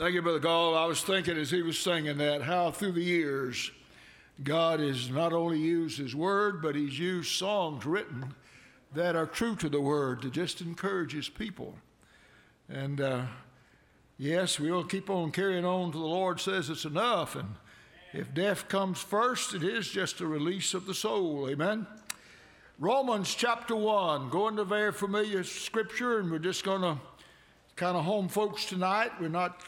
Thank you, Brother Gall. I was thinking as he was singing that, how through the years, God has not only used His Word, but He's used songs written that are true to the Word to just encourage His people. And yes, we'll keep on carrying on till the Lord says it's enough. And if death comes first, it is just a release of the soul. Amen. Romans chapter 1, going to very familiar scripture, and we're just going to kind of home folks tonight. We're not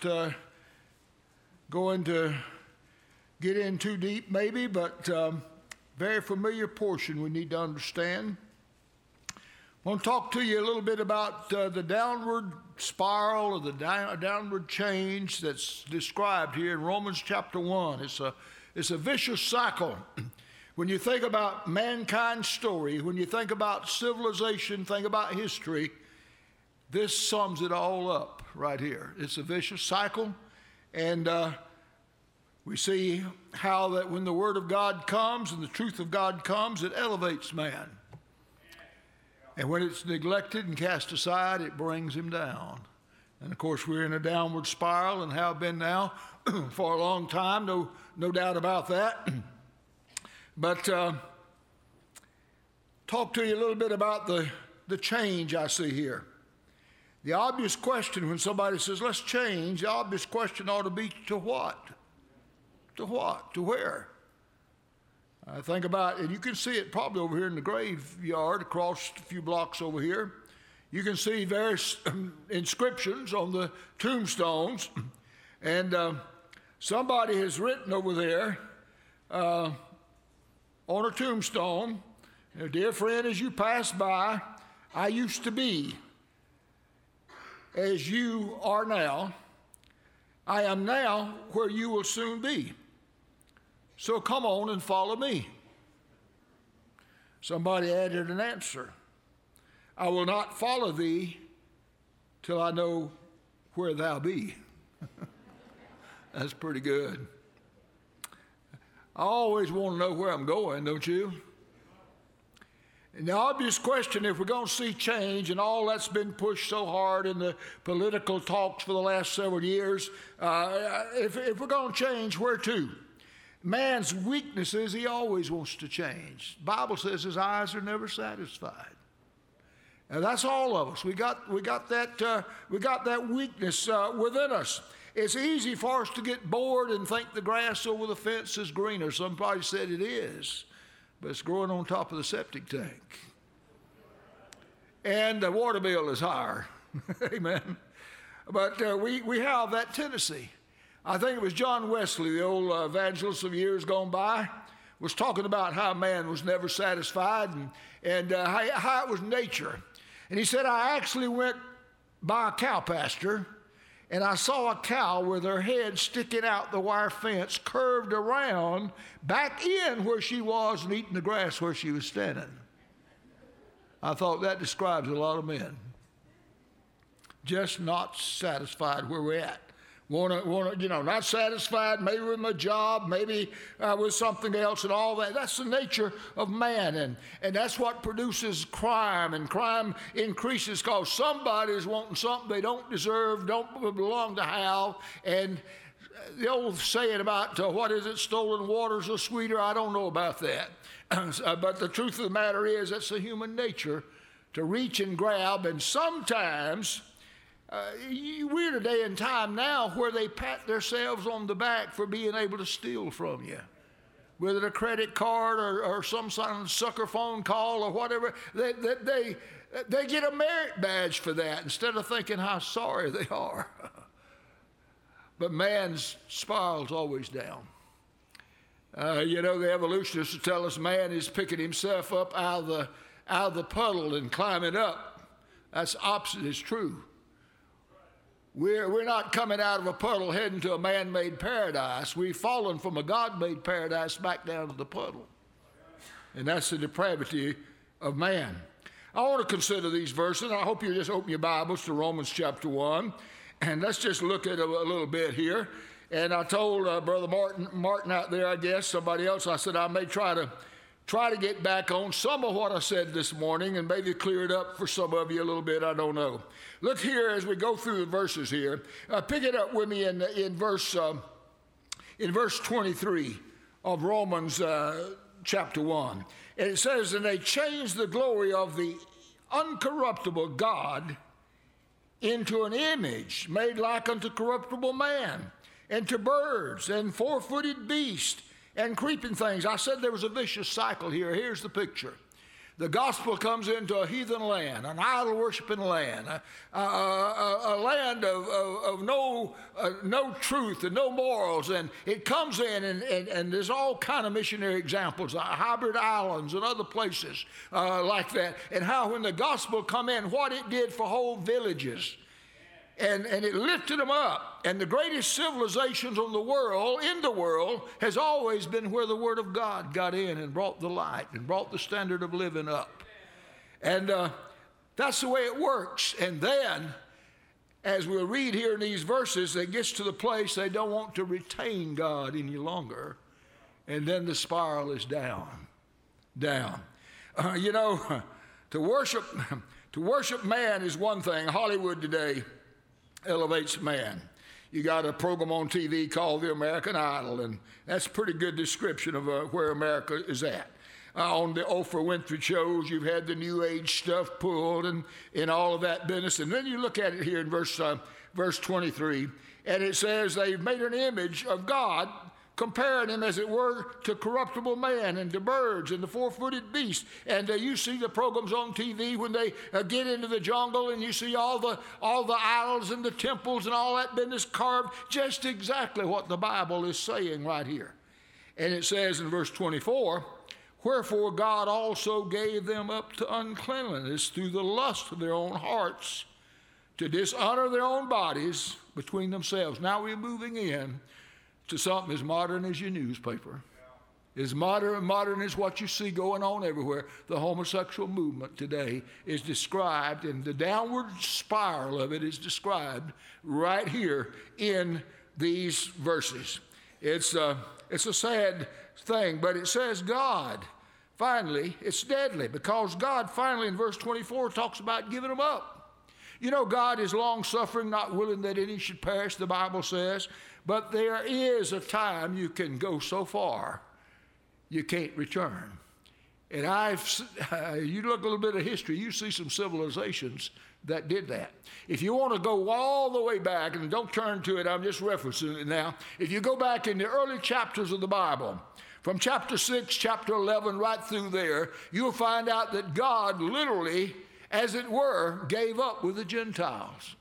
going to get in too deep maybe, but very familiar portion we need to understand. I want to talk to you a little bit about the downward spiral or the downward change that's described here in Romans chapter 1. It's a vicious cycle. When you think about mankind's story, when you think about civilization, think about history, this sums it all up right here. It's a vicious cycle, and we see how that when the Word of God comes and the truth of God comes, it elevates man. And when it's neglected and cast aside, it brings him down. And of course, we're in a downward spiral and have been now for a long time, no doubt about that. But talk to you a little bit about the change I see here. The obvious question when somebody says, let's change, the obvious question ought to be to what? To what? To where? I think about, and you can see it probably over here in the graveyard across a few blocks over here. You can see various inscriptions on the tombstones. And somebody has written over there on a tombstone, dear friend, as you pass by, I used to be as you are now. I am now where you will soon be. So come on and follow me. Somebody added an answer. I will not follow thee till I know where thou be. That's pretty good. I always want to know where I'm going, don't you? And the obvious question, if we're going to see change and all that's been pushed so hard in the political talks for the last several years, if we're going to change, where to? Man's weaknesses, he always wants to change. The Bible says his eyes are never satisfied. And that's all of us. We got that weakness within us. It's easy for us to get bored and think the grass over the fence is greener. Somebody said it is, but it's growing on top of the septic tank. And the water bill is higher. Amen. But we have that tendency. I think it was John Wesley, the old evangelist of years gone by, was talking about how man was never satisfied and how it was nature. And he said, I actually went by a cow pasture and I saw a cow with her head sticking out the wire fence, curved around, back in where she was and eating the grass where she was standing. I thought that describes a lot of men. Just not satisfied where we're at. Not satisfied, maybe with my job, maybe with something else and all that. That's the nature of man, and that's what produces crime, and crime increases because somebody's wanting something they don't deserve, don't belong to have, and the old saying about stolen waters are sweeter, I don't know about that. But the truth of the matter is that's the human nature to reach and grab, and sometimes we're in a day and time now where they pat themselves on the back for being able to steal from you. Whether a credit card or some sort of sucker phone call or whatever, they get a merit badge for that instead of thinking how sorry they are. But man's spiral's always down. The evolutionists tell us man is picking himself up out of the puddle and climbing up. That's opposite is true. We're not coming out of a puddle heading to a man-made paradise. We've fallen from a God-made paradise back down to the puddle. And that's the depravity of man. I want to consider these verses. I hope you just open your Bibles to Romans chapter 1. And let's just look at it a little bit here. And I told Brother Martin out there, I guess, somebody else, I said I may try to try to get back on some of what I said this morning and maybe clear it up for some of you a little bit. I don't know. Look here as we go through the verses here. Pick it up with me in verse 23 of Romans chapter 1. And it says, and they changed the glory of the uncorruptible God into an image made like unto corruptible man, and to birds, and four-footed beasts, and creeping things. I said there was a vicious cycle here. Here's the picture. The gospel comes into a heathen land, an idol-worshiping land, a land of no truth and no morals. And it comes in, and there's all kind of missionary examples, hybrid islands and other places like that. And how when the gospel come in, what it did for whole villages. And it lifted them up. And the greatest civilizations in the world has always been where the Word of God got in and brought the light and brought the standard of living up. And that's the way it works. And then, as we'll read here in these verses, it gets to the place they don't want to retain God any longer. And then the spiral is down. To worship man is one thing. Hollywood today elevates man. You got a program on TV called The American Idol, and that's a pretty good description of where America is at. On the Oprah Winfrey shows, you've had the New Age stuff pulled and all of that business. And then you look at it here in verse 23, and it says they've made an image of God, comparing him, as it were, to corruptible man and to birds and the four-footed beasts. And you see the programs on TV when they get into the jungle, and you see all the idols and the temples and all that business carved, just exactly what the Bible is saying right here. And it says in verse 24, wherefore God also gave them up to uncleanness through the lust of their own hearts, to dishonor their own bodies between themselves. Now we're moving in to something as modern as your newspaper. As modern as what you see going on everywhere. The homosexual movement today is described, and the downward spiral of it is described right here in these verses. It's a sad thing, but it says God, finally, it's deadly, because God finally in verse 24 talks about giving them up. You know, God is long-suffering, not willing that any should perish, the Bible says. But there is a time you can go so far, you can't return. And you look a little bit of history, you see some civilizations that did that. If you want to go all the way back, and don't turn to it, I'm just referencing it now. If you go back in the early chapters of the Bible, from chapter 6, chapter 11, right through there, you'll find out that God literally, as it were, gave up with the Gentiles.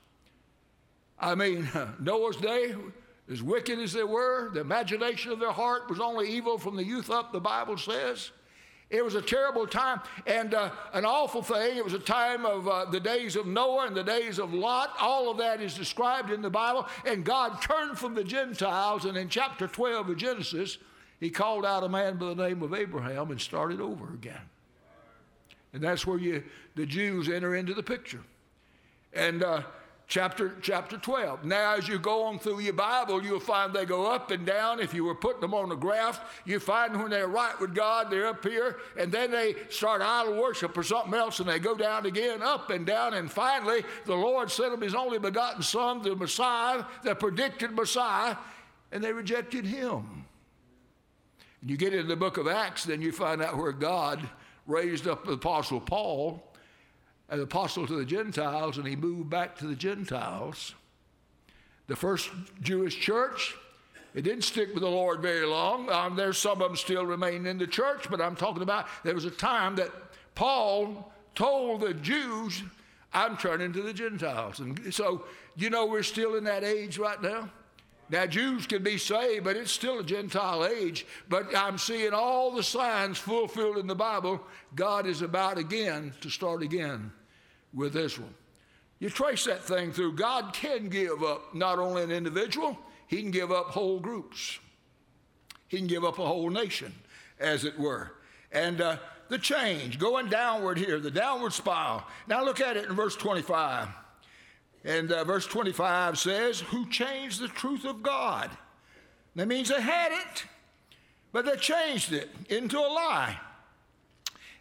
I mean, Noah's day, as wicked as they were, the imagination of their heart was only evil from the youth up, the Bible says. It was a terrible time and an awful thing. It was a time of the days of Noah and the days of Lot. All of that is described in the Bible. And God turned from the Gentiles, and in chapter 12 of Genesis, he called out a man by the name of Abraham and started over again. And that's where the Jews enter into the picture. And chapter 12. Now, as you go on through your Bible, you'll find they go up and down. If you were putting them on a graph, you find when they're right with God, they're up here, and then they start idol worship or something else, and they go down again, up and down, and finally, the Lord sent him his only begotten Son, the Messiah, the predicted Messiah, and they rejected him. And you get into the book of Acts, then you find out where God raised up the Apostle Paul, an apostle to the Gentiles, and he moved back to the Gentiles. The first Jewish church, it didn't stick with the Lord very long. There's some of them still remain in the church, but I'm talking about there was a time that Paul told the Jews, I'm turning to the Gentiles. And so, you know, we're still in that age right now. Now, Jews can be saved, but it's still a Gentile age. But I'm seeing all the signs fulfilled in the Bible. God is about again to start again with Israel. You trace that thing through. God can give up not only an individual, he can give up whole groups. He can give up a whole nation, as it were. And the change, going downward here, the downward spiral. Now look at it in verse 25. And verse 25 says, who changed the truth of God. That means they had it, but they changed it into a lie.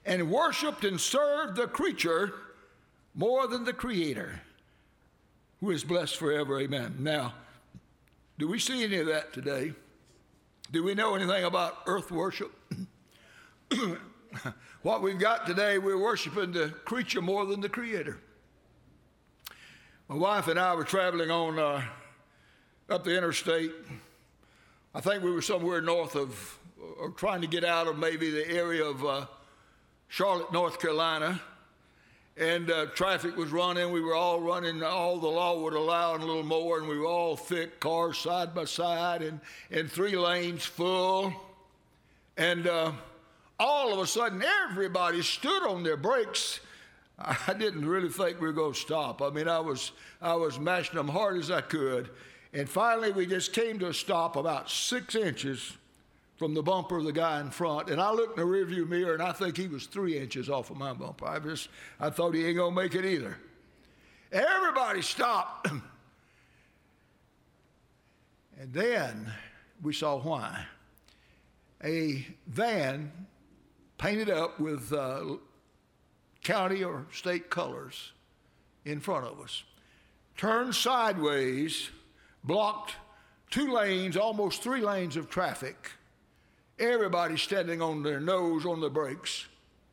and worshiped and served the creature more than the Creator, who is blessed forever. Amen. Now, do we see any of that today? Do we know anything about earth worship? What we've got today, we're worshiping the creature more than the Creator. My wife and I were traveling on up the interstate. I think we were somewhere north of, or trying to get out of maybe the area of Charlotte, North Carolina. And traffic was running. We were all running all the law would allow and a little more, and we were all thick cars side by side and 3 lanes full. And all of a sudden, everybody stood on their brakes. I didn't really think we were going to stop. I mean, I was mashing them hard as I could. And finally, we just came to a stop about 6 inches from the bumper of the guy in front. And I looked in the rearview mirror, and I think he was 3 inches off of my bumper. I thought he ain't going to make it either. Everybody stopped. And then we saw why. A van painted up with county or state colors in front of us turned sideways, blocked 2 lanes, almost 3 lanes of traffic. Everybody standing on their nose on the brakes.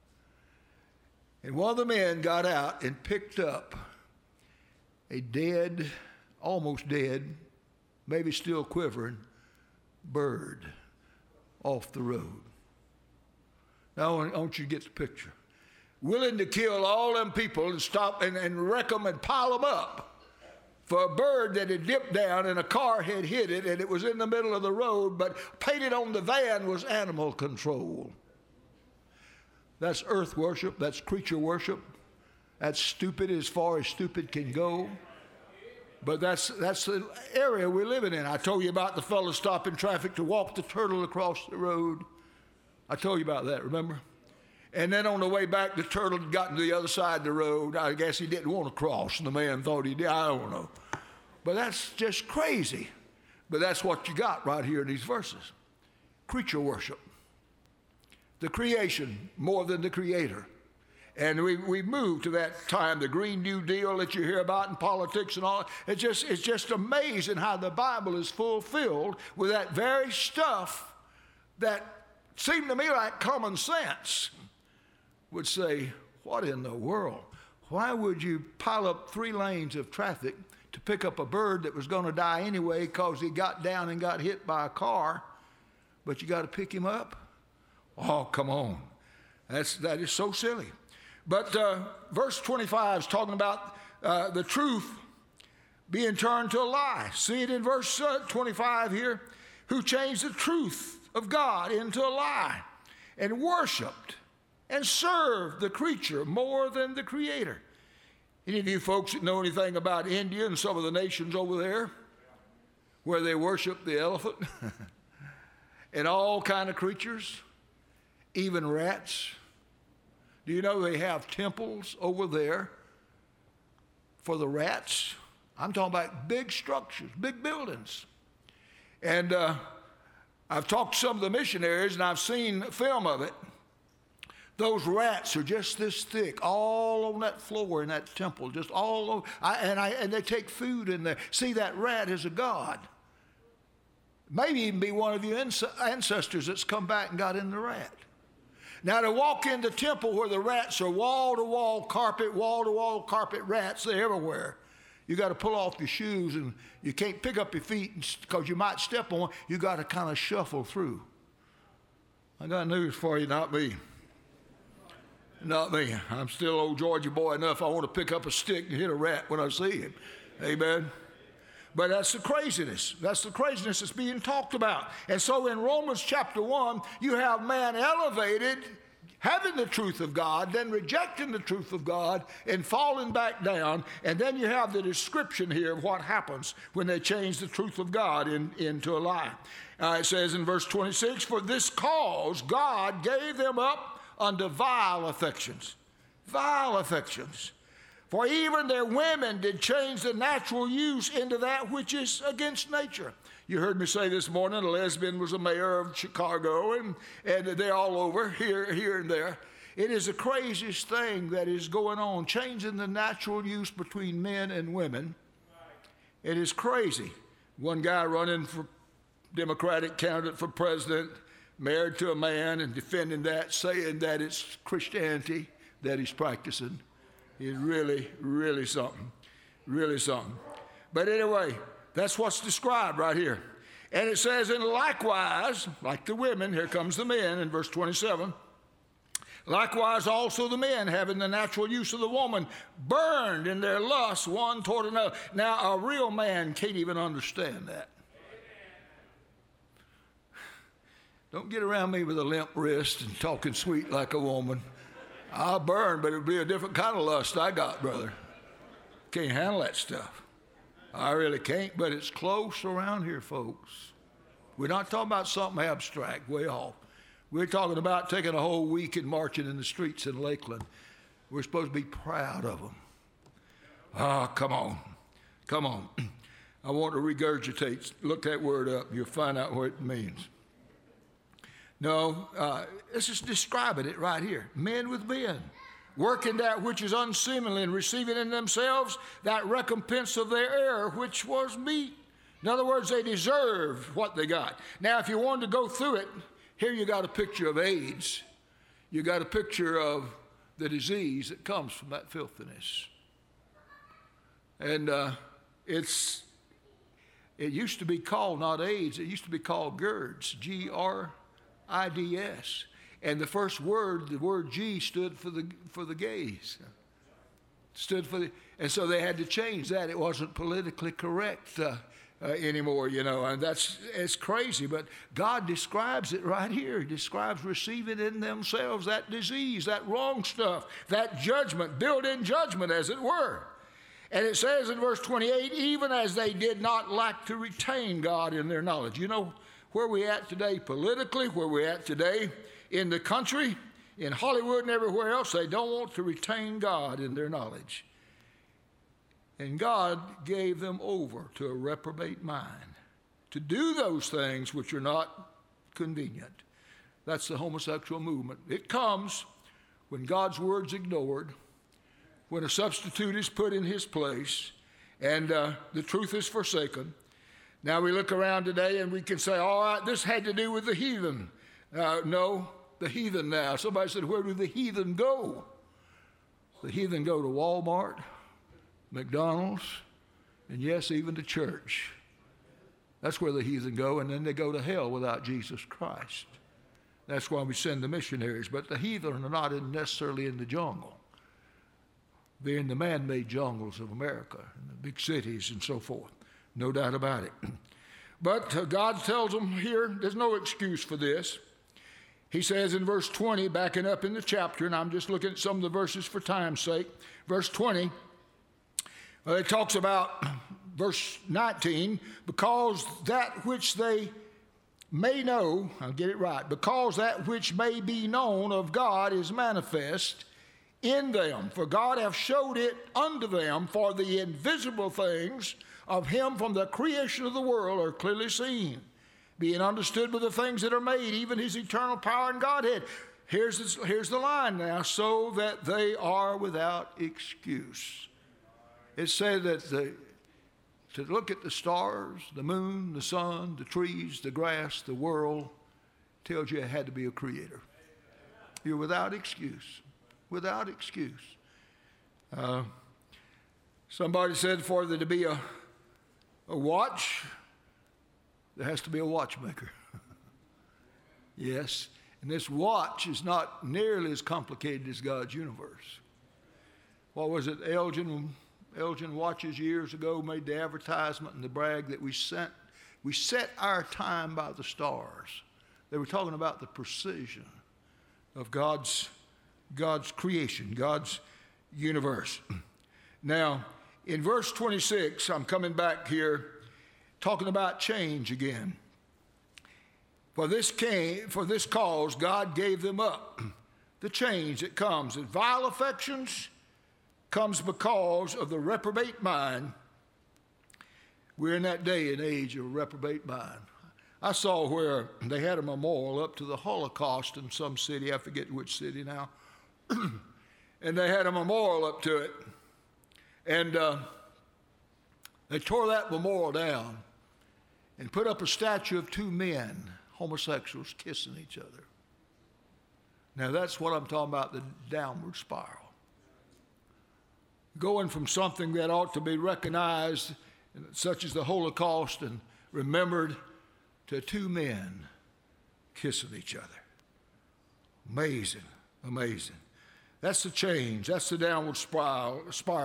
And one of the men got out and picked up a dead, almost dead, maybe still quivering bird off the road. Now, I want you to get the picture. Willing to kill all them people and stop and wreck them and pile them up for a bird that had dipped down and a car had hit it and it was in the middle of the road, but painted on the van was animal control. That's earth worship. That's creature worship. That's stupid as far as stupid can go. But that's the area we're living in. I told you about the fellow stopping traffic to walk the turtle across the road. I told you about that, remember? And then on the way back, the turtle had gotten to the other side of the road. I guess he didn't want to cross, and the man thought he did. I don't know. But that's just crazy. But that's what you got right here in these verses. Creature worship. The creation more than the Creator. And we moved to that time, the Green New Deal that you hear about in politics and all. It's just amazing how the Bible is fulfilled with that very stuff that seemed to me like common sense would say, what in the world? Why would you pile up 3 lanes of traffic to pick up a bird that was going to die anyway because he got down and got hit by a car, but you got to pick him up? Oh, come on. That is so silly. But verse 25 is talking about the truth being turned to a lie. See it in verse 25 here. Who changed the truth of God into a lie and worshiped and served the creature more than the Creator. Any of you folks that know anything about India and some of the nations over there where they worship the elephant and all kind of creatures, even rats? Do you know they have temples over there for the rats? I'm talking about big structures, big buildings. And I've talked to some of the missionaries, and I've seen film of it. Those rats are just this thick, all on that floor in that temple, just all over. And they take food in there. See, that rat is a god. Maybe even be one of your ancestors that's come back and got in the rat. Now, to walk in the temple where the rats are wall-to-wall carpet rats, they're everywhere. You got to pull off your shoes, and you can't pick up your feet because you might step on one. You got to kind of shuffle through. I got news for you, not me. Not me. I'm still old Georgia boy enough. I want to pick up a stick and hit a rat when I see him. Amen. But that's the craziness. That's the craziness that's being talked about. And so in Romans chapter 1, you have man elevated, having the truth of God, then rejecting the truth of God and falling back down. And then you have the description here of what happens when they change the truth of God into a lie. It says in verse 26, for this cause God gave them up unto vile affections. Vile affections. For even their women did change the natural use into that which is against nature. You heard me say this morning, a lesbian was a mayor of Chicago, and they're all over, here and there. It is the craziest thing that is going on, changing the natural use between men and women. It is crazy. One guy running for Democratic candidate for president, married to a man and defending that, saying that it's Christianity that he's practicing. It's really, really something. Really something. But anyway, that's what's described right here. And it says, and likewise, like the women, here comes the men in verse 27, likewise also the men, having the natural use of the woman, burned in their lust one toward another. Now, a real man can't even understand that. Don't get around me with a limp wrist and talking sweet like a woman. I'll burn, but it'll be a different kind of lust I got, brother. Can't handle that stuff. I really can't, but it's close around here, folks. We're not talking about something abstract, way off. We're talking about taking a whole week and marching in the streets in Lakeland. We're supposed to be proud of them. Come on. Come on. I want to regurgitate. Look that word up. You'll find out what it means. No, this is describing it right here. Men with men, working that which is unseemly and receiving in themselves that recompense of their error, which was meat. In other words, they deserved what they got. Now, if you wanted to go through it, here you got a picture of AIDS. You got a picture of the disease that comes from that filthiness. And it used to be called, not AIDS, it used to be called GERDS, G-R-I-D-S. And the first word, the word G, stood for the gays. And so they had to change that. It wasn't politically correct anymore, and it's crazy. But God describes it right here. He describes receiving in themselves that disease, that wrong stuff, that judgment, built-in judgment, as it were. And it says in verse 28, even as they did not like to retain God in their knowledge. You know where we at today politically, where we at today in the country, in Hollywood and everywhere else, they don't want to retain God in their knowledge. And God gave them over to a reprobate mind to do those things which are not convenient. That's the homosexual movement. It comes when God's word's ignored, when a substitute is put in his place, and the truth is forsaken. Now we look around today and we can say, all right, this had to do with the heathen. No, the heathen now. Somebody said, where do the heathen go? The heathen go to Walmart, McDonald's, and yes, even to church. That's where the heathen go, and then they go to hell without Jesus Christ. That's why we send the missionaries. But the heathen are not necessarily in the jungle. They're in the man-made jungles of America, in the big cities and so forth. No doubt about it. But God tells them here, there's no excuse for this. He says in verse 20, backing up in the chapter, and I'm just looking at some of the verses for time's sake. Verse 20, it talks about, verse 19, because that which they may know, I'll get it right, because that which may be known of God is manifest in them. For God hath showed it unto them, for the invisible things of him from the creation of the world are clearly seen, being understood by the things that are made, even his eternal power and Godhead. Here's the line now, so that they are without excuse. It said that to look at the stars, the moon, the sun, the trees, the grass, the world, tells you it had to be a creator. You're without excuse. Without excuse. Somebody said for there to be a watch, there has to be a watchmaker. Yes, and this watch is not nearly as complicated as God's universe. What was it? Elgin Watches years ago made the advertisement and the brag that we set our time by the stars. They were talking about the precision of God's creation, God's universe. Now, in verse 26, I'm coming back here, talking about change again. For this cause, God gave them up. The change that comes in vile affections comes because of the reprobate mind. We're in that day and age of reprobate mind. I saw where they had a memorial up to the Holocaust in some city, I forget which city now, and they had a memorial up to it. And they tore that memorial down and put up a statue of two men, homosexuals, kissing each other. Now that's what I'm talking about, the downward spiral. Going from something that ought to be recognized, such as the Holocaust, and remembered, to two men kissing each other. Amazing, amazing. That's the change. That's the downward spiral.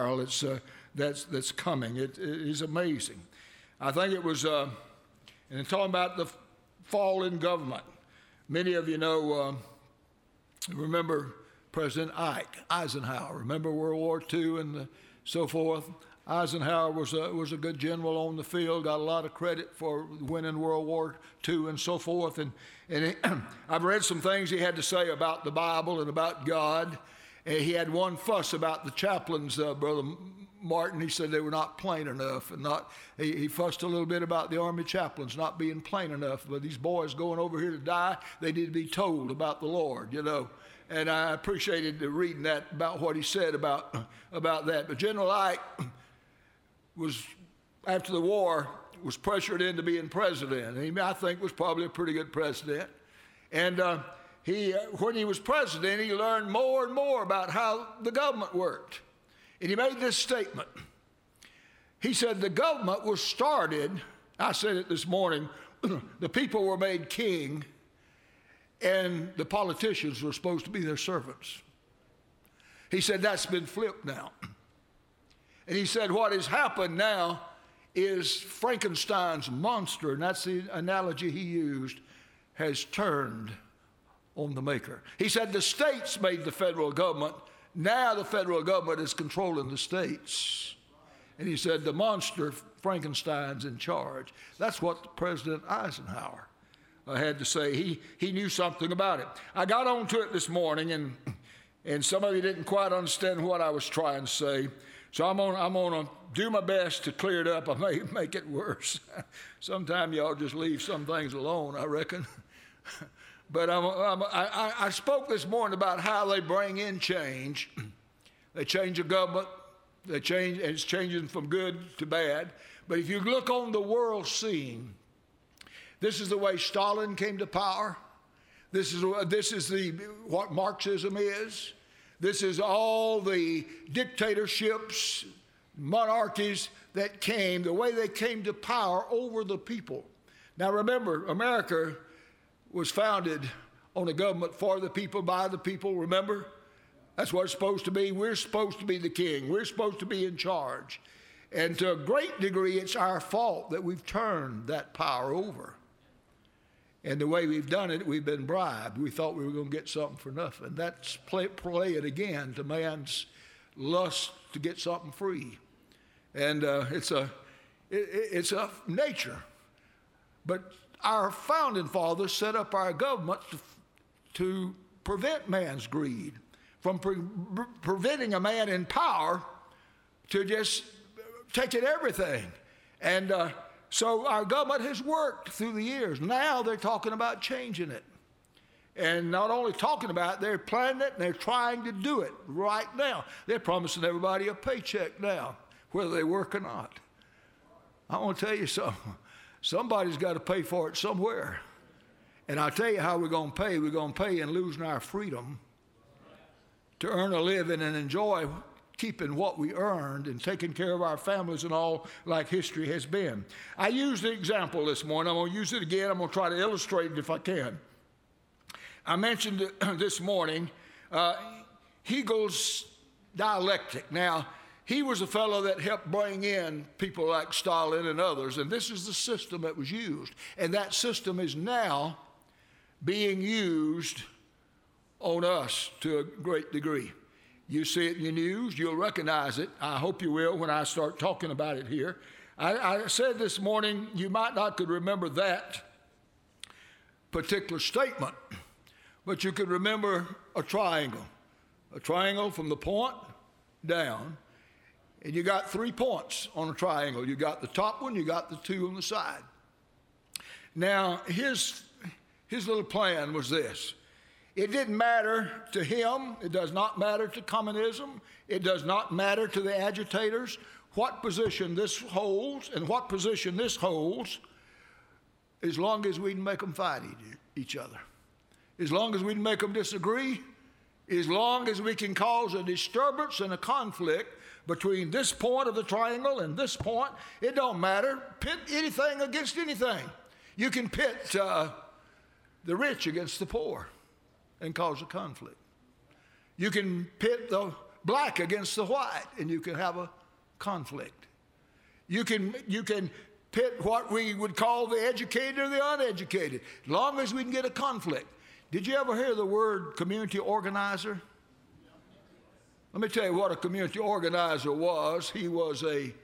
That's coming. It is amazing. I think it was, and talking about the fall in government. Many of you know, remember President Eisenhower. Remember World War II and so forth. Eisenhower was a good general on the field, got a lot of credit for winning World War II and so forth. And I've read some things he had to say about the Bible and about God. And he had one fuss about the chaplains, Brother Martin. He said they were not plain enough, and he fussed a little bit about the Army chaplains not being plain enough. But these boys going over here to die, they need to be told about the Lord, you know. And I appreciated reading that about what he said about that. But General Ike was, after the war, was pressured into being president. And he, I think, was probably a pretty good president. And when he was president, he learned more and more about how the government worked. And he made this statement. He said, the government was started, I said it this morning, the people were made king, and the politicians were supposed to be their servants. He said, that's been flipped now. And he said, what has happened now is Frankenstein's monster, and that's the analogy he used, has turned on the maker. He said the states made the federal government. Now the federal government is controlling the states. And he said the monster, Frankenstein's in charge. That's what President Eisenhower had to say. He knew something about it. I got onto it this morning, and some of you didn't quite understand what I was trying to say. So I'm gonna do my best to clear it up. I may make it worse. Sometime y'all just leave some things alone, I reckon. But I spoke this morning about how they bring in change. They change the government. And it's changing from good to bad. But if you look on the world scene, this is the way Stalin came to power. This is what Marxism is. This is all the dictatorships, monarchies that came, the way they came to power over the people. Now remember, America was founded on a government for the people, by the people, remember? That's what it's supposed to be. We're supposed to be the king. We're supposed to be in charge. And to a great degree, it's our fault that we've turned that power over. And the way we've done it, we've been bribed. We thought we were going to get something for nothing. That's playing again to man's lust to get something free. And it's a nature. But our founding fathers set up our government to prevent man's greed, from preventing a man in power to just taking everything. And so our government has worked through the years. Now they're talking about changing it. And not only talking about it, they're planning it and they're trying to do it right now. They're promising everybody a paycheck now, whether they work or not. I want to tell you something. Somebody's got to pay for it somewhere. And I'll tell you how we're going to pay. We're going to pay in losing our freedom to earn a living and enjoy keeping what we earned and taking care of our families and all like history has been. I used the example this morning. I'm going to use it again. I'm going to try to illustrate it if I can. I mentioned this morning Hegel's dialectic. Now, he was a fellow that helped bring in people like Stalin and others, and this is the system that was used. And that system is now being used on us to a great degree. You see it in the news, you'll recognize it. I hope you will when I start talking about it here. I said this morning, you might not could remember that particular statement, but you could remember a triangle from the point down. And you got 3 points on a triangle. You got the top one, you got the 2 on the side. Now, his little plan was this. It didn't matter to him. It does not matter to communism. It does not matter to the agitators what position this holds and what position this holds, as long as we can make them fight each other. As long as we can make them disagree, as long as we can cause a disturbance and a conflict between this point of the triangle and this point, it don't matter. Pit anything against anything. You can pit the rich against the poor and cause a conflict. You can pit the black against the white and you can have a conflict. You can pit what we would call the educated or the uneducated, as long as we can get a conflict. Did you ever hear the word community organizer? Let me tell you what a community organizer was. He was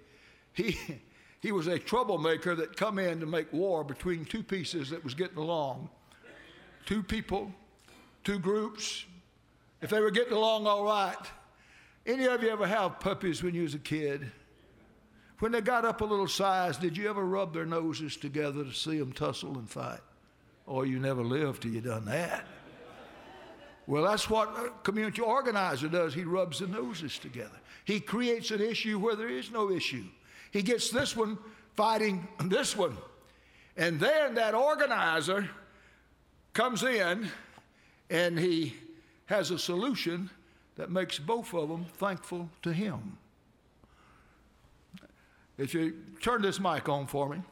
a troublemaker that come in to make war between two pieces that was getting along. Two people, two groups. If they were getting along all right. Any of you ever have puppies when you was a kid? When they got up a little size, did you ever rub their noses together to see them tussle and fight? Oh, you never lived till you done that. Well, that's what a community organizer does. He rubs the noses together. He creates an issue where there is no issue. He gets this one fighting this one. And then that organizer comes in and he has a solution that makes both of them thankful to him. If you turn this mic on for me.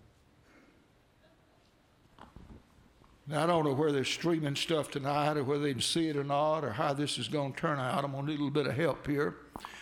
Now, I don't know where they're streaming stuff tonight or whether they can see it or not or how this is going to turn out. I'm going to need a little bit of help here.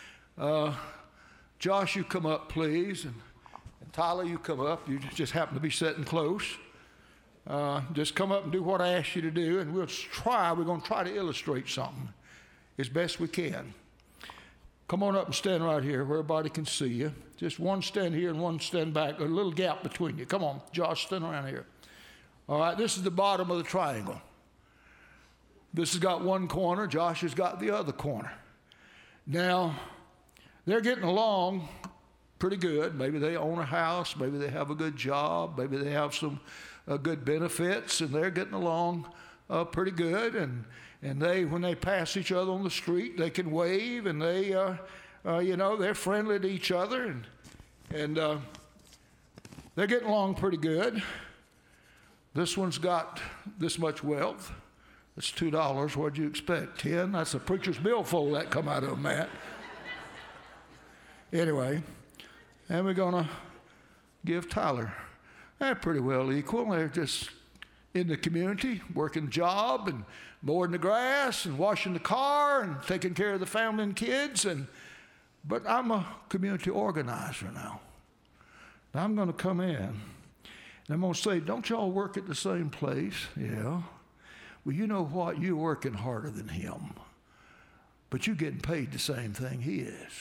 Josh, you come up, please. And Tyler, you come up. You just happen to be sitting close. Just come up and do what I asked you to do, and we're going to try to illustrate something as best we can. Come on up and stand right here where everybody can see you. Just one stand here and one stand back, a little gap between you. Come on, Josh, stand around here. All right, this is the bottom of the triangle. This has got one corner. Josh has got the other corner. Now, they're getting along pretty good. Maybe they own a house. Maybe they have a good job. Maybe they have some good benefits, and they're getting along pretty good. And they, when they pass each other on the street, they can wave, and they, they're friendly to each other, and they're getting along pretty good. This one's got this much wealth. That's $2. What'd you expect? 10? That's a preacher's billfold that come out of them, Matt. Anyway, and we're going to give Tyler. They're pretty well equal. They're just in the community, working a job and mowing the grass and washing the car and taking care of the family and kids. But I'm a community organizer now. Now I'm going to come in. And I'm going to say, don't y'all work at the same place? Yeah. Well, you know what? You're working harder than him. But you're getting paid the same thing he is.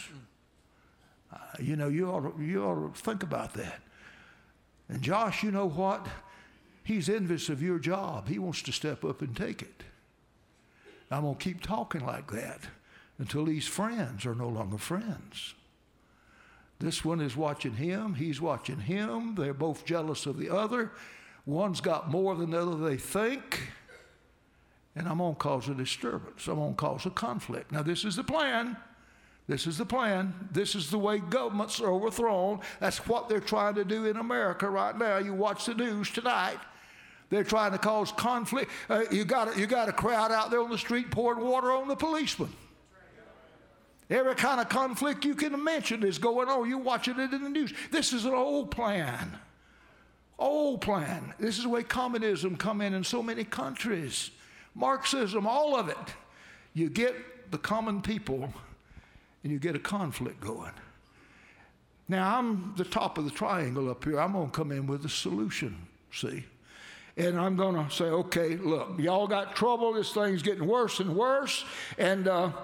You ought to think about that. And Josh, you know what? He's envious of your job. He wants to step up and take it. I'm going to keep talking like that until these friends are no longer friends. This one is watching him. He's watching him. They're both jealous of the other. One's got more than the other they think. And I'm going to cause a disturbance. I'm going to cause a conflict. Now, this is the plan. This is the plan. This is the way governments are overthrown. That's what they're trying to do in America right now. You watch the news tonight. They're trying to cause conflict. You got a crowd out there on the street pouring water on the policeman. Every kind of conflict you can imagine is going on. You're watching it in the news. This is an old plan. Old plan. This is the way communism come in so many countries. Marxism, all of it. You get the common people and you get a conflict going. Now, I'm the top of the triangle up here. I'm going to come in with a solution, see? And I'm going to say, okay, look, y'all got trouble. This thing's getting worse and worse. And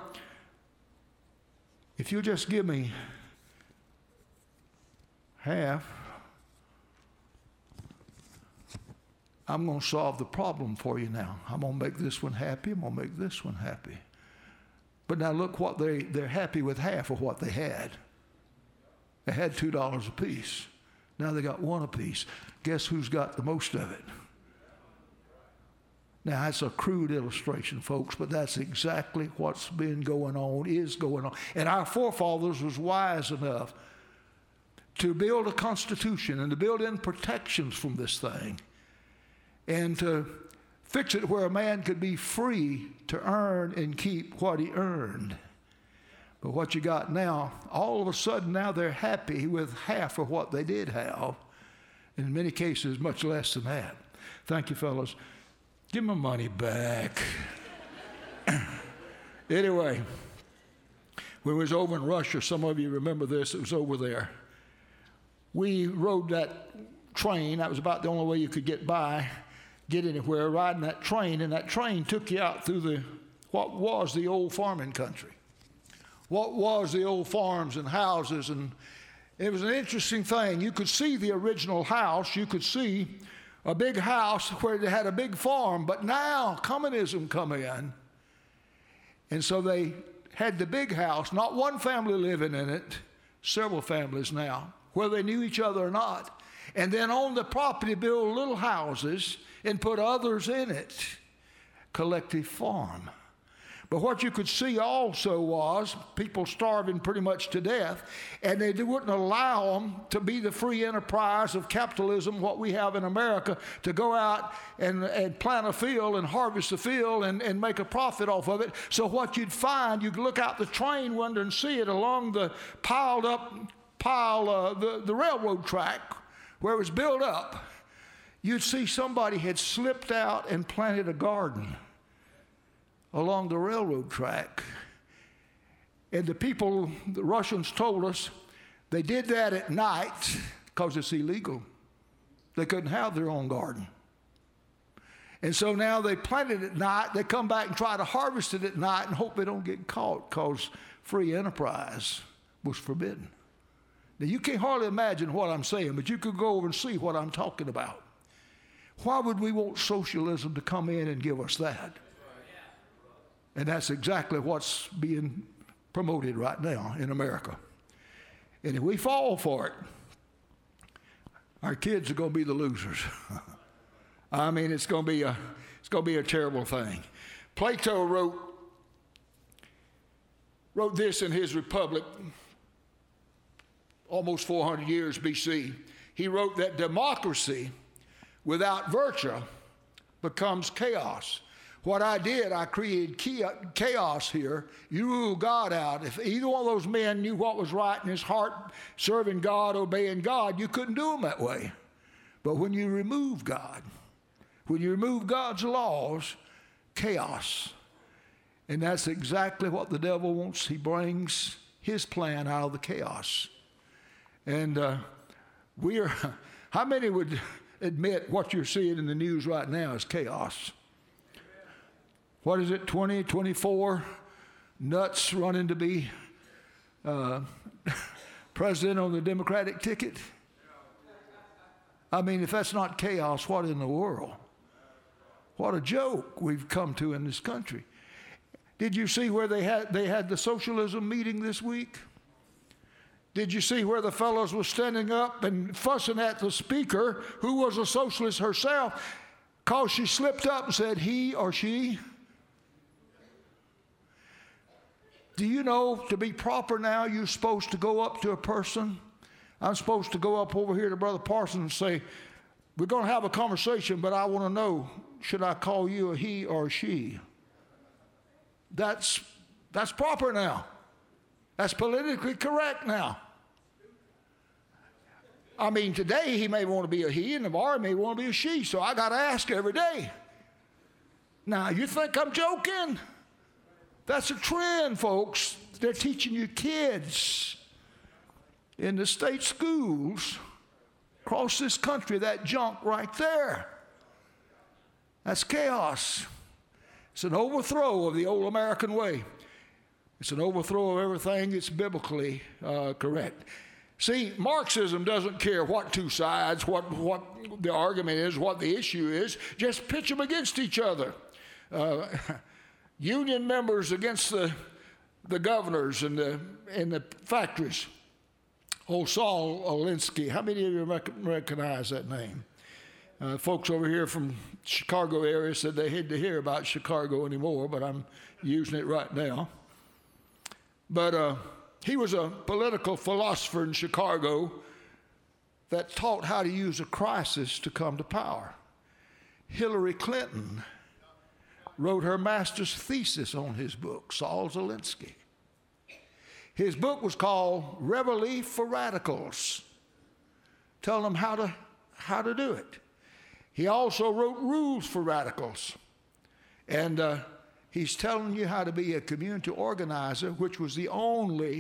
if you'll just give me half, I'm going to solve the problem for you now. I'm going to make this one happy. I'm going to make this one happy. But now look what they're happy with half of what they had. They had $2 apiece. Now they got one apiece. Guess who's got the most of it? Now, that's a crude illustration, folks, but that's exactly what's been going on, is going on. And our forefathers was wise enough to build a constitution and to build in protections from this thing and to fix it where a man could be free to earn and keep what he earned. But what you got now, all of a sudden now they're happy with half of what they did have. In many cases, much less than that. Thank you, fellas. Give my money back. Anyway, when we was over in Russia, some of you remember this, it was over there. We rode that train. That was about the only way you could get anywhere, riding that train, and that train took you out through what was the old farming country. What was the old farms and houses, and it was an interesting thing. You could see the original house. You could see a big house where they had a big farm, but now communism come in, and so they had the big house, not one family living in it, several families now, whether they knew each other or not, and then on the property build little houses and put others in it, collective farm. But what you could see also was people starving pretty much to death, and they wouldn't allow them to be the free enterprise of capitalism, what we have in America, to go out and plant a field and harvest the field and make a profit off of it. So what you'd find, you'd look out the train window and see it along the the railroad track where it was built up. You'd see somebody had slipped out and planted a garden along the railroad track. And the Russians told us they did that at night because it's illegal. They couldn't have their own garden. And so now they plant it at night. They come back and try to harvest it at night and hope they don't get caught because free enterprise was forbidden. Now, you can't hardly imagine what I'm saying, but you could go over and see what I'm talking about. Why would we want socialism to come in and give us that? And that's exactly what's being promoted right now in America. And if we fall for it, our kids are going to be the losers. I mean, it's going to be a terrible thing. Plato wrote this in his Republic almost 400 years BC. He wrote that democracy without virtue becomes chaos. What I did, I created chaos here. You rule God out. If either one of those men knew what was right in his heart, serving God, obeying God, you couldn't do them that way. But when you remove God, when you remove God's laws, chaos. And that's exactly what the devil wants. He brings his plan out of the chaos. And how many would admit what you're seeing in the news right now is chaos? What is it, 24 nuts running to be president on the Democratic ticket? I mean, if that's not chaos, what in the world? What a joke we've come to in this country. Did you see where they had the socialism meeting this week? Did you see where the fellows were standing up and fussing at the speaker, who was a socialist herself, because she slipped up and said he or she? Do you know, to be proper now, you're supposed to go up to a person? I'm supposed to go up over here to Brother Parsons and say, we're going to have a conversation, but I want to know, should I call you a he or a she? That's proper now. That's politically correct now. I mean, today he may want to be a he, and tomorrow he may want to be a she, so I got to ask every day. Now, you think I'm joking? That's a trend, folks. They're teaching you kids in the state schools across this country that junk right there. That's chaos. It's an overthrow of the old American way. It's an overthrow of everything that's biblically correct. See, Marxism doesn't care what two sides, what the argument is, what the issue is. Just pitch them against each other. Union members against the governors and the factories. Old Saul Alinsky. How many of you recognize that name? Folks over here from Chicago area said they hate to hear about Chicago anymore, but I'm using it right now. But he was a political philosopher in Chicago that taught how to use a crisis to come to power. Hillary Clinton wrote her master's thesis on his book, Saul Alinsky. His book was called Reveille for Radicals, telling them how to do it. He also wrote Rules for Radicals. And he's telling you how to be a community organizer, which was the only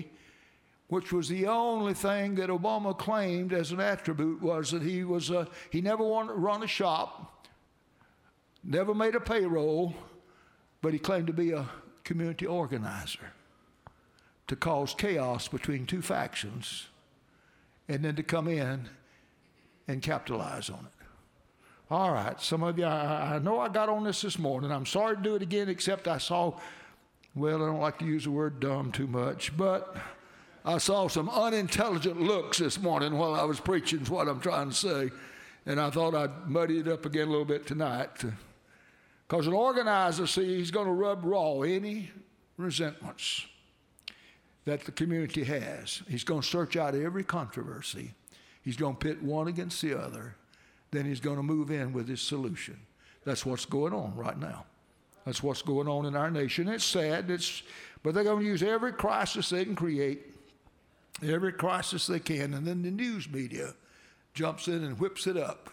thing that Obama claimed as an attribute, was that he never wanted to run a shop, never made a payroll, but he claimed to be a community organizer, to cause chaos between two factions, and then to come in and capitalize on it. All right, some of you, I know I got on this morning. I'm sorry to do it again, except I saw, well, I don't like to use the word dumb too much, but I saw some unintelligent looks this morning while I was preaching is what I'm trying to say. And I thought I'd muddy it up again a little bit tonight. Because an organizer, see, he's going to rub raw any resentments that the community has. He's going to search out every controversy. He's going to pit one against the other. Then he's going to move in with his solution. That's what's going on right now. That's what's going on in our nation. It's sad, but they're going to use every crisis they can create, every crisis they can, and then the news media jumps in and whips it up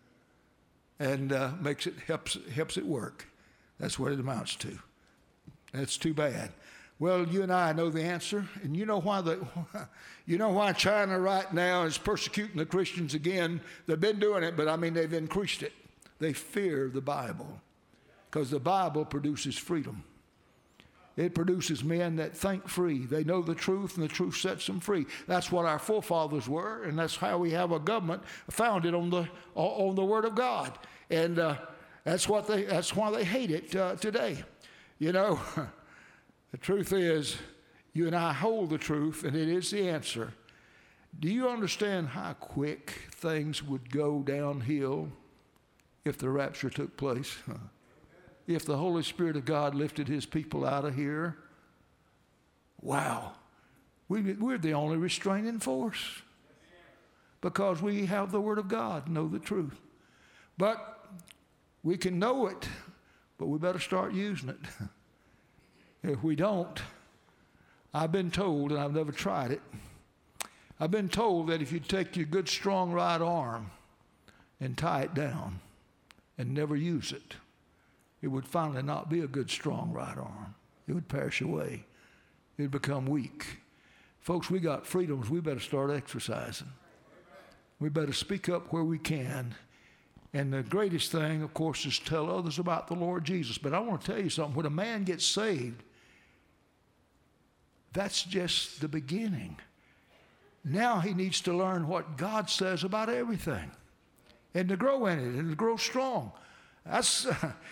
and helps it work. That's what it amounts to. That's too bad. Well, you and I know the answer, and you know why China right now is persecuting the Christians again. They've been doing it, but I mean they've increased it. They fear the Bible because the Bible produces freedom. It produces men that think free. They know the truth, and the truth sets them free. That's what our forefathers were, and that's how we have a government founded on the Word of God. And that's why they hate it today. You know. The truth is, you and I hold the truth, and it is the answer. Do you understand how quick things would go downhill if the rapture took place? If the Holy Spirit of God lifted his people out of here? Wow. We're the only restraining force because we have the Word of God, know the truth. But we can know it, but we better start using it. If we don't, I've been told, and I've never tried it, I've been told that if you take your good strong right arm and tie it down and never use it, it would finally not be a good strong right arm. It would perish away. It would become weak. Folks, we got freedoms. We better start exercising. We better speak up where we can. And the greatest thing, of course, is tell others about the Lord Jesus. But I want to tell you something. When a man gets saved, that's just the beginning. Now he needs to learn what God says about everything and to grow in it and to grow strong. That's,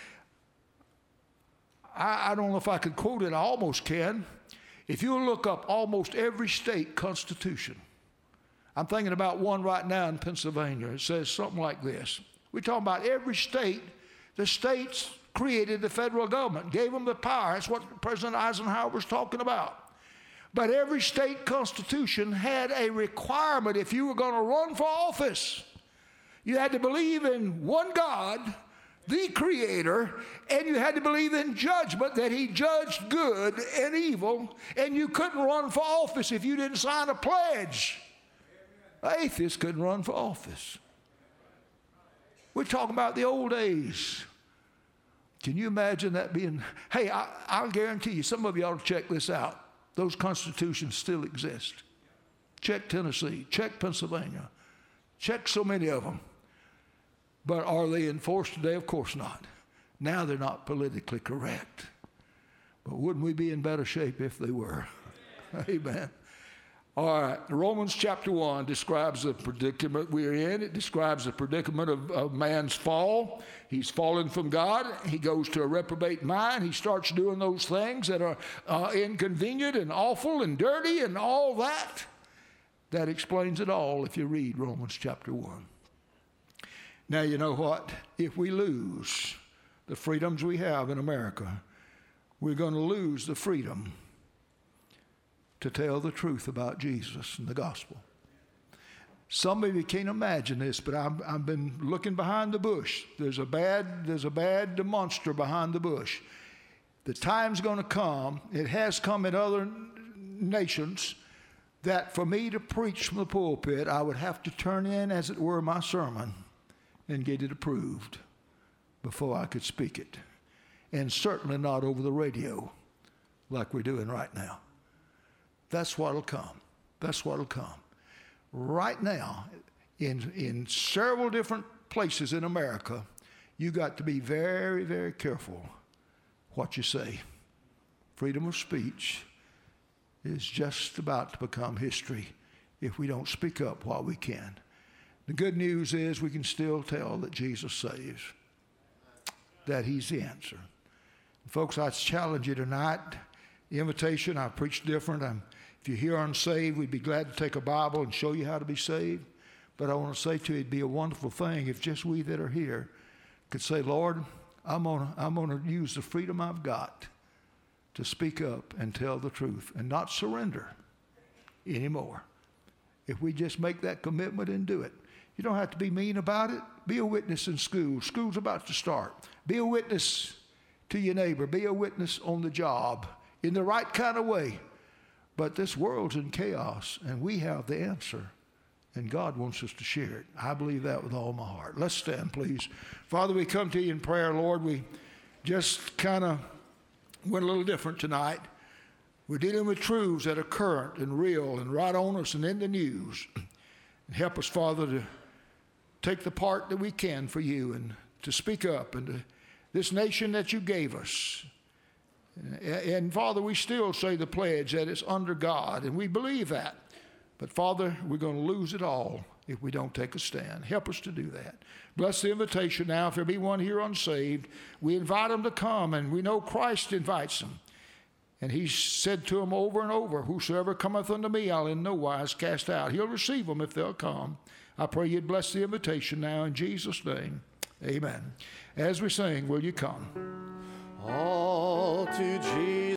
I don't know if I could quote it. I almost can. If you look up almost every state constitution, I'm thinking about one right now in Pennsylvania. It says something like this. We're talking about every state. The states created the federal government, gave them the power. That's what President Eisenhower was talking about. But every state constitution had a requirement if you were going to run for office. You had to believe in one God, the Creator, and you had to believe in judgment, that He judged good and evil, and you couldn't run for office if you didn't sign a pledge. Atheists couldn't run for office. We're talking about the old days. Can you imagine that being... Hey, I'll guarantee you, some of you ought to check this out. Those constitutions still exist. Check Tennessee, check Pennsylvania, check so many of them. But are they enforced today? Of course not. Now they're not politically correct. But wouldn't we be in better shape if they were? Amen. All right, Romans chapter 1 describes the predicament we're in. It describes the predicament of man's fall. He's fallen from God. He goes to a reprobate mind. He starts doing those things that are inconvenient and awful and dirty and all that. That explains it all if you read Romans chapter 1. Now, you know what? If we lose the freedoms we have in America, we're going to lose the freedom to tell the truth about Jesus and the gospel. Some of you can't imagine this, but I've been looking behind the bush. There's a bad monster behind the bush. The time's going to come, it has come in other nations, that for me to preach from the pulpit, I would have to turn in, as it were, my sermon and get it approved before I could speak it. And certainly not over the radio like we're doing right now. That's what'll come. That's what'll come. Right now, in several different places in America, you got to be very, very careful what you say. Freedom of speech is just about to become history if we don't speak up while we can. The good news is we can still tell that Jesus saves, that he's the answer. Folks, I challenge you tonight. The invitation, I preach different. If you're here unsaved, we'd be glad to take a Bible and show you how to be saved. But I want to say to you, it'd be a wonderful thing if just we that are here could say, Lord, I'm gonna use the freedom I've got to speak up and tell the truth and not surrender anymore. If we just make that commitment and do it. You don't have to be mean about it. Be a witness in school. School's about to start. Be a witness to your neighbor. Be a witness on the job in the right kind of way. But this world's in chaos, and we have the answer, and God wants us to share it. I believe that with all my heart. Let's stand, please. Father, we come to you in prayer, Lord. We just kind of went a little different tonight. We're dealing with truths that are current and real and right on us and in the news. And help us, Father, to take the part that we can for you and to speak up and to this nation that you gave us. And Father, we still say the pledge that it's under God, and we believe that. But Father, we're going to lose it all if we don't take a stand. Help us to do that. Bless the invitation now. If there be one here unsaved, we invite them to come, and we know Christ invites them. And he said to them over and over, whosoever cometh unto me, I'll in no wise cast out. He'll receive them if they'll come. I pray you'd bless the invitation now in Jesus' name. Amen. As we sing, will you come? All to Jesus.